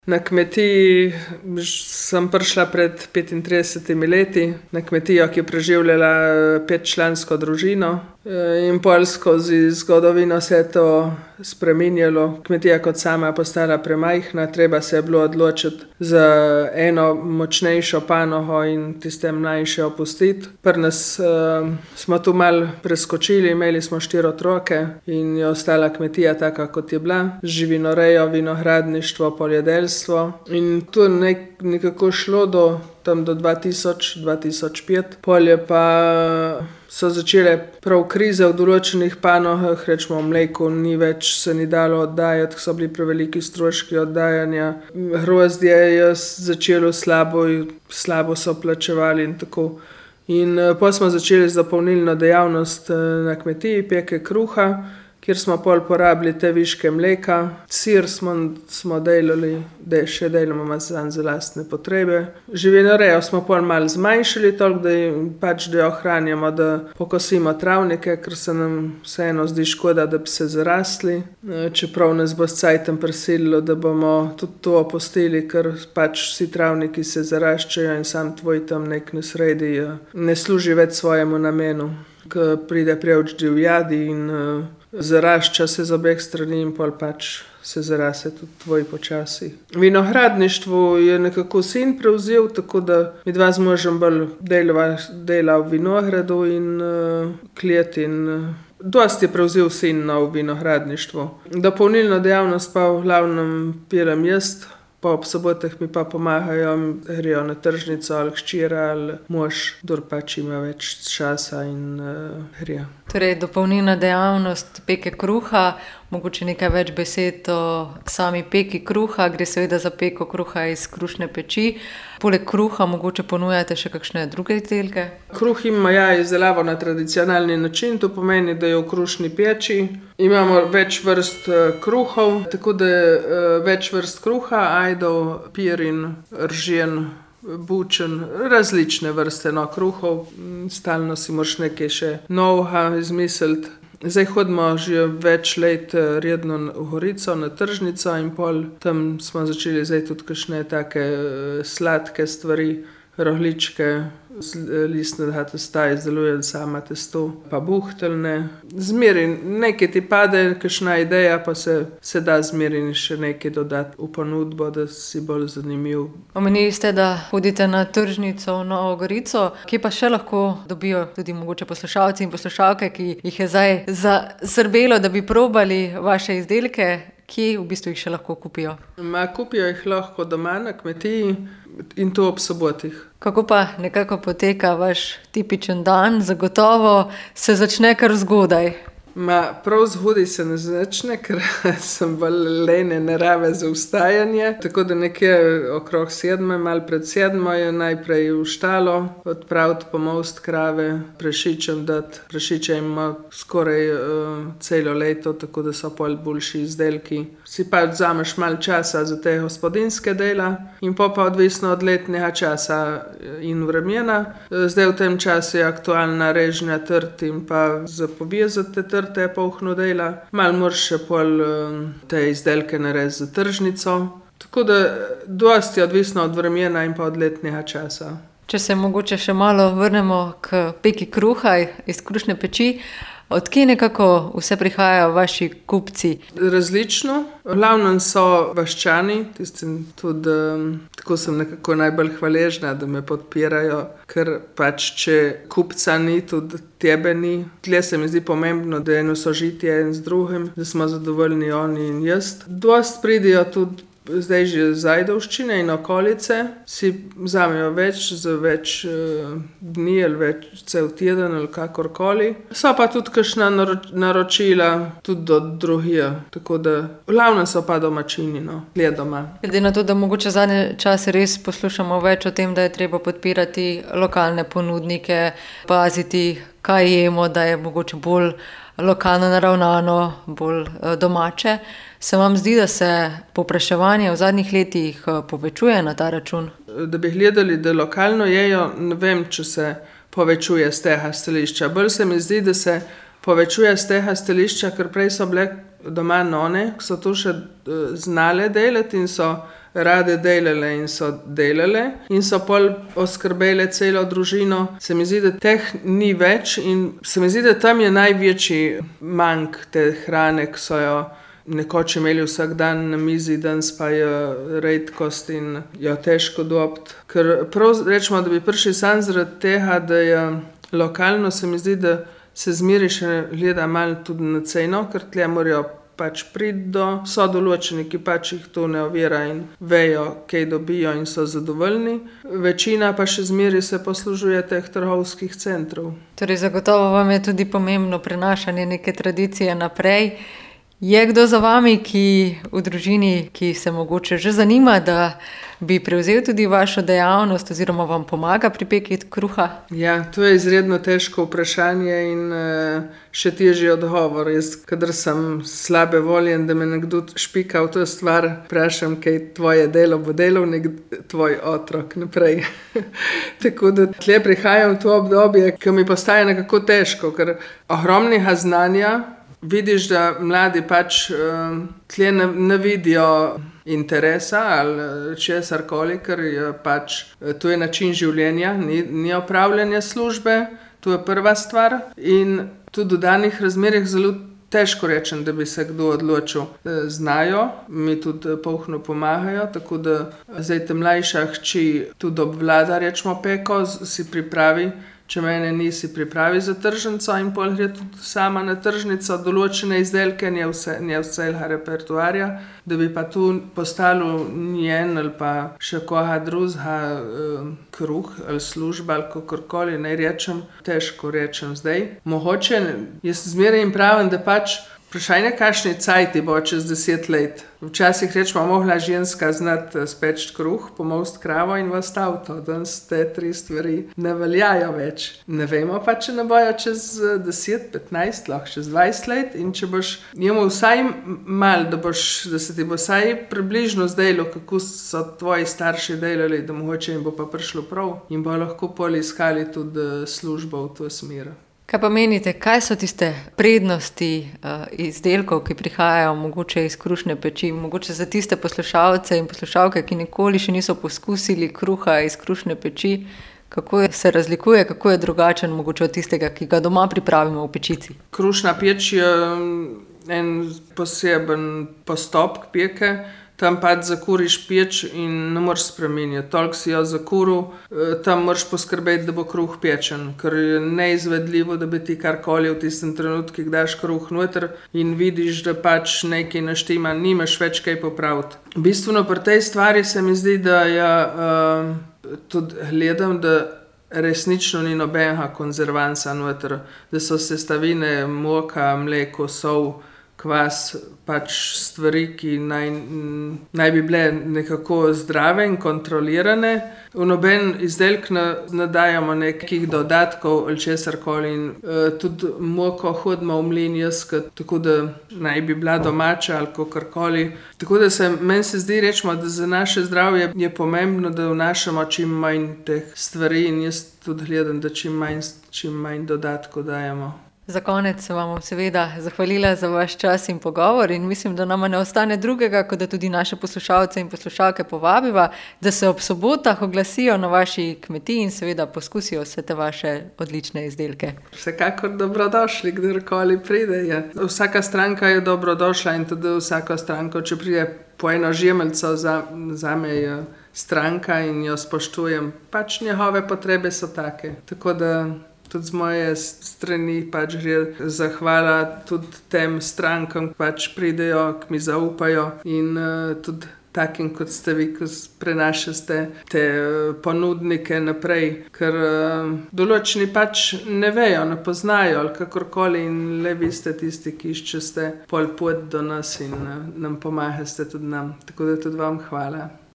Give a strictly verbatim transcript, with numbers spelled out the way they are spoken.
Na kmetiji sem prišla pred petintridesetimi leti, na kmetijo, ki je preživljala petčlansko družino. In pol skozi zgodovino se je to spreminjalo. Kmetija kot sama je postala premajhna, treba se je bilo odločiti za eno močnejšo panogo in tiste mlajše opustiti. Pri nas uh, smo tu malo preskočili, imeli smo štiri otroke in je ostala kmetija taka, kot je bila. Živinorejo, vinohradništvo, poljedelstvo. In tu je nek, nekako šlo do, tam do dva tisoč, dva tisoč pet. Polje pa so začele prav krize v določenih panogah, rečemo v mleku, ni več se ni dalo oddajati, so bili preveliki stroški oddajanja. Hrozdje je začelo slabo, slabo so plačevali in tako. In potem smo začeli z dopolnilno dejavnost na kmetiji, peke kruha, kjer smo pol porabili te viške mleka. Sir smo, smo delali, da še delamo za lastne potrebe. Živinorejo smo pol malo zmanjšali, toliko, da pač da jo ohranjamo, da pokosimo travnike, ker se nam vseeno zdi škoda, da bi se zarasli. Čeprav nas bo s cajtom prisililo, da bomo tudi to opustili, ker pač vsi travniki se zaraščajo in sam tvoj tam nek ne sredi, ne služi več svojemu namenu. Ko pride prevč divjadi in zarašča se z obeh strani in pol pač se zarase tudi tvoj počasi. Vinohradništvo je nekako sin prevzel, tako da mi dva z možem bolj delava, dela v vinohradu in uh, klet in uh, dosti je prevzel sin na vinohradništvo. Dopolnilno dejavnost pa v glavnem piram jaz, pa ob sobotah mi pa pomagajo, grejo na tržnico ali hčera ali mož, kdor pač ima več časa in uh, grejo. Torej, dopolnilna dejavnost peke kruha, mogoče nekaj več besed o sami peki kruha, gre seveda za peko kruha iz krušne peči. Poleg kruha mogoče ponujate še kakšne druge izdelke? Kruh ima ja izdelavo na tradicionalni način, to pomeni, da je v krušni peči. Imamo več vrst kruhov, tako da več vrst kruha, ajdov, pirin, ržen, bučen, različne vrste no, kruhov. Stalno si moraš nekaj še novega izmisliti. Zdaj hodimo že več let redno v Gorico na tržnico in pol tam smo začeli zdaj tudi kakšne take sladke stvari, rogljičke, listnega testa, izdelujem sama testo, pa buhteljne. Zmeri nekaj ti pade, kakšna ideja, pa se, se da zmeri še nekaj dodati v ponudbo, da si bolj zanimiv. Omenili ste, da hodite na tržnico v Novo Gorico. Kje pa še lahko dobijo tudi mogoče poslušalci in poslušalke, ki jih je zdaj zasrbelo, da bi probali vaše izdelke? Kje v bistvu jih še lahko kupijo? Ma, kupijo jih lahko doma na kmetiji in to ob sobotih. Kako pa nekako poteka vaš tipičen dan? Zagotovo se začne kar zgodaj. Ma, prav zgodaj se ne začne, ker sem bolj lene narave za vstajanje. Tako da nekje okrog sedme, malo pred sedmo je najprej v štalo, odpraviti pomost krave, prešičem dati. Prešiče ima skoraj uh, celo leto, tako da so pol boljši izdelki. Si pa vzameš malo časa za te gospodinske dela in pa pa odvisno od letnega časa in vremena. Zdaj v tem času je aktualna režnja trt in pa za povezati te te polhno dela. Malo moraš še pol te izdelke narediti za tržnico. Tako da dosti je odvisno od vremena in pa od letnega časa. Če se mogoče še malo vrnemo k peki kruha iz krušne peči, od kje nekako vse prihajajo vaši kupci? Različno. V glavnem so vaščani, tistim tudi, tako sem nekako najbolj hvaležna, da me podpirajo, ker pač če kupca ni, tudi tebe ni. Tle se mi zdi pomembno, da je eno sožitje en z drugim, da smo zadovoljni oni in jaz. Dost pridijo tudi zdaj že Zajdovščine in okolice, si vzamejo več za več uh, dni ali več cel teden ali kakorkoli. So pa tudi kakšna naročila tudi do drugih, tako da v glavnem so pa domačini, no, le doma. Glede na to, da mogoče zadnje čase res poslušamo več o tem, da je treba podpirati lokalne ponudnike, paziti, kaj jemo, da je mogoče bolj lokalno naravnano, bolj uh, domače. Se vam zdi, da se povpraševanje v zadnjih letih povečuje na ta račun? Da bi gledali, da lokalno jejo, ne vem, če se povečuje z tega stališča. Bolj se mi zdi, da se povečuje z tega stališča, ker prej so bile doma none, ki so to še znale delati in so rade delale in so delale in so pol oskrbele celo družino. Se mi zdi, da teh ni več in se mi zdi, da tam je največji manjk te hrane, ki so jo nekoč imeli vsak dan na mizi, danes pa je redkost in jo težko dobiti. Ker prav rečemo, da bi prišli samo zaradi tega, da je lokalno, se mi zdi, da se zmeri še gleda malo tudi na ceno, ker tle morajo pač priti do, so določeni, ki pač jih to ne ovira in vejo, kaj dobijo in so zadovoljni. Večina pa še zmeri se poslužuje teh trgovskih centrov. Torej zagotovo vam je tudi pomembno prenašanje neke tradicije naprej. Je kdo za vami, ki v družini, ki se mogoče že zanima, da bi prevzel tudi vašo dejavnost oziroma vam pomaga pri peki kruha? Ja, to je izredno težko vprašanje in še težji odgovor. Jaz, kadar sem slabe voljen, da me nekdo špika v to stvar, vprašam, kaj tvoje delo bo delal nek tvoj otrok naprej. Tako da tle prihajam v to obdobje, ki mi postaje nekako težko, ker ogromnega znanja vidiš, da mladi pač uh, tle ne, ne vidijo interesa ali česarkoli, ker je pač to je način življenja, ni, ni opravljanje službe, to je prva stvar in tudi v danih razmerah zelo težko rečem, da bi se kdo odločil. Znajo, mi tudi polhno pomagajo, tako da zdaj ta mlajša hči tudi obvlada, rečemo peko, si pripravi. Če mene nisi pripravi za tržnico in pol gre tudi sama na tržnico, določene izdelke, nje vse, nje vsega repertoarja, da bi pa tu postalo njen ali pa še koga drugega eh, kruh ali služba ali kakorkoli, naj rečem, težko rečem zdaj. Mogoče, jaz zmeraj jim pravim, da pač vprašanje, kakšni cajti bo čez deset let. Včasih rečemo, mogla ženska znati speči kruh, pomost kravo in vas avto. Danes te tri stvari ne veljajo več. Ne vemo pa, če ne bojo čez deset, petnajst, lahko čez dvajset let in če boš njemu vsaj mal, da, boš, da se ti bo vsaj približno zdajlo, kako so tvoji starši delali, da mogoče jim bo pa prišlo prav in bo lahko pol iskali tudi službo v to smer. Kaj pa menite, kaj so tiste prednosti uh, izdelkov, ki prihajajo mogoče iz krušne peči, mogoče za tiste poslušalce in poslušalke, ki nikoli še niso poskusili kruha iz krušne peči, kako se razlikuje, kako je drugačen mogoče od tistega, ki ga doma pripravimo v pečici? Krušna peč je en poseben postopek peke. Tam pač zakuriš peč in ne moreš spremenjati. Toliko si jo zakuril, tam moraš poskrbeti, da bo kruh pečen, ker je neizvedljivo, da bi ti karkoli v tistem trenutku daš kruh noter in vidiš, da pač nekaj naštima, nimaš več kaj popraviti. Bistveno pri tej stvari se mi zdi, da ja, uh, tudi gledam, da resnično ni nobenega konzervansa noter, da so sestavine moka, mleko, sol, kvas, pač stvari, ki naj, naj bi bile nekako zdrave in kontrolirane. V noben izdelk ne, ne dajamo nekih dodatkov ali česarkoli in uh, tudi moko hodimo v mlin jezkat, tako da naj bi bila domača ali kakorkoli. Tako da se, meni se zdi, rečemo, da za naše zdravje je pomembno, da vnašamo čim manj teh stvari in jaz tudi gledam, da čim manj, čim manj dodatkov dajemo. Za konec se vam seveda zahvalila za vaš čas in pogovor in mislim, da nama ne ostane drugega, kot da tudi naše poslušalce in poslušalke povabiva, da se ob sobotah oglasijo na vaši kmetiji in seveda poskusijo vse te vaše odlične izdelke. Vsekakor dobrodošli, kdorkoli pride. Je. Vsaka stranka je dobrodošla in tudi vsaka stranka, če pride po eno žemeljico, za, za me je stranka in jo spoštujem. Pač njihove potrebe so take. Tako da tudi z moje strani pač gre zahvala tudi tem strankam, ki pač pridejo, ki mi zaupajo in uh, tudi takim, kot ste vi, ko prenašate te uh, ponudnike naprej, ker uh, določeni pač ne vejo, ne poznajo ali kakorkoli in le vi ste tisti, ki iščete pol pot do nas in uh, nam pomagate tudi nam. Tako da tudi vam hvala.